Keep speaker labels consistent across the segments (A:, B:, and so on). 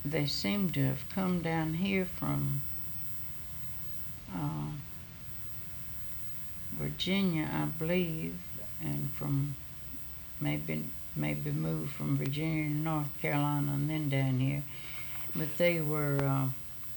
A: they seem to have come down here from Virginia, I believe, and from maybe moved from Virginia to North Carolina and then down here. But they were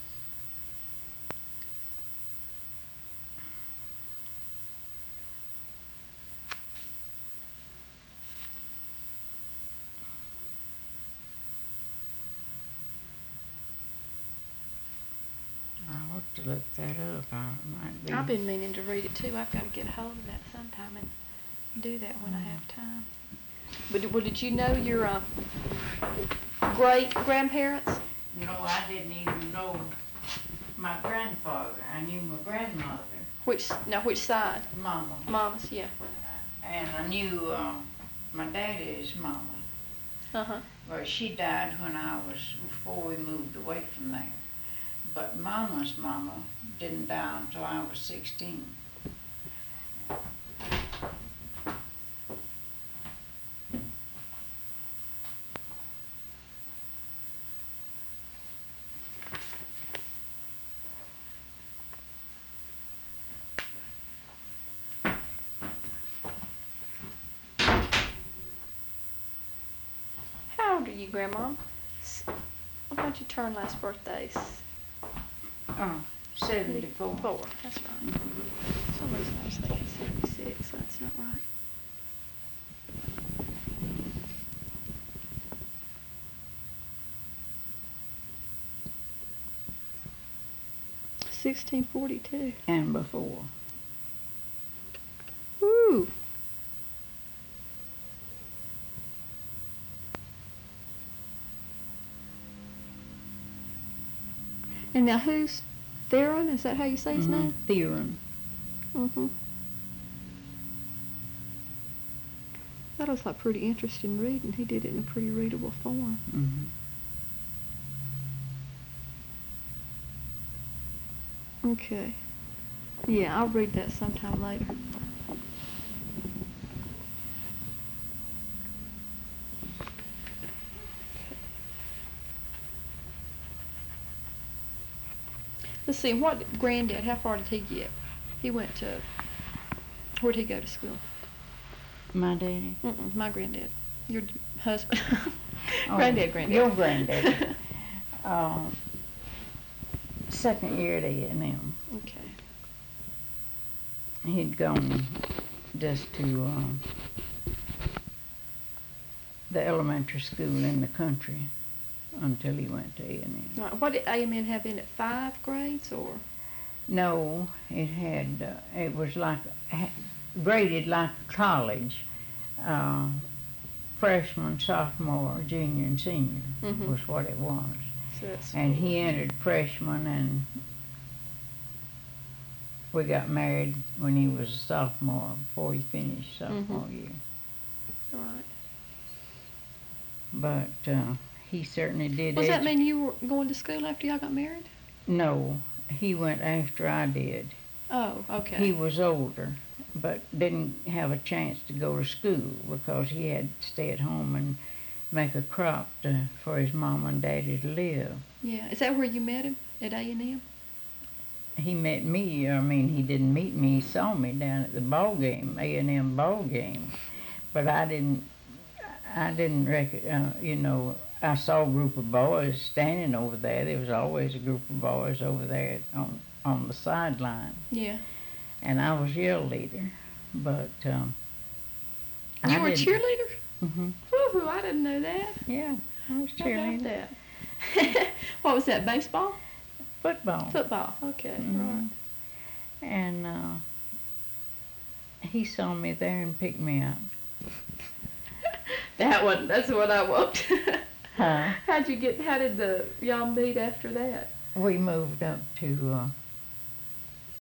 A: I'll have to look that up. Might be.
B: I've been meaning to read it too. I've got to get a hold of that sometime and do that when I have time. But well, did you know your great grandparents?
A: No, I didn't even know my grandfather. I knew my grandmother.
B: Which side?
A: Mama.
B: Mama's, yeah.
A: And I knew my daddy's mama.
B: Uh-huh.
A: Well, she died before we moved away from there. But Mama's mama didn't die until I was 16.
B: How old are you, Grandma? What about you turn last birthdays?
A: 74.
B: 4, that's right. For some reason I was thinking 76, that's not right. $16.42.
A: And before.
B: Woo! And now who's Theron? Is that how you say his name?
A: Theron.
B: Mm-hmm. That was like pretty interesting reading. He did it in a pretty readable form. Okay. Yeah, I'll read that sometime later. Let's see, what granddad, how far did he get? He went to, where'd he go to school?
A: My daddy?
B: My granddad. Your husband.
A: Oh,
B: granddad.
A: Your granddad. Second year at A&M.
B: Okay.
A: He'd gone just to the elementary school in the country until he went to A&M.
B: Right. What did A&M have in it, 5 grades or?
A: No, it was like, graded like college. Freshman, sophomore, junior, and senior was what it was.
B: So that's
A: and he entered freshman, and we got married when he was a sophomore, before he finished sophomore year.
B: Right.
A: But he certainly did.
B: Does that mean you were going to school after y'all got married?
A: No, he went after I did.
B: Oh, okay.
A: He was older, but didn't have a chance to go to school because he had to stay at home and make a crop for his mom and daddy to live.
B: Yeah. Is that where you met him, at A&M?
A: He met me. I mean, he didn't meet me. He saw me down at the ball game, A&M ball game. But I didn't I saw a group of boys standing over there. There was always a group of boys over there on the sideline.
B: Yeah.
A: And I was cheerleader, but
B: you were a cheerleader?
A: Mm-hmm.
B: Woo-hoo, I didn't know that.
A: Yeah, I was cheerleader.
B: How about that? What was that, baseball?
A: Football.
B: Football, okay, right.
A: And he saw me there and picked me up.
B: That's what I want.
A: Huh?
B: How did y'all meet after that?
A: We moved up to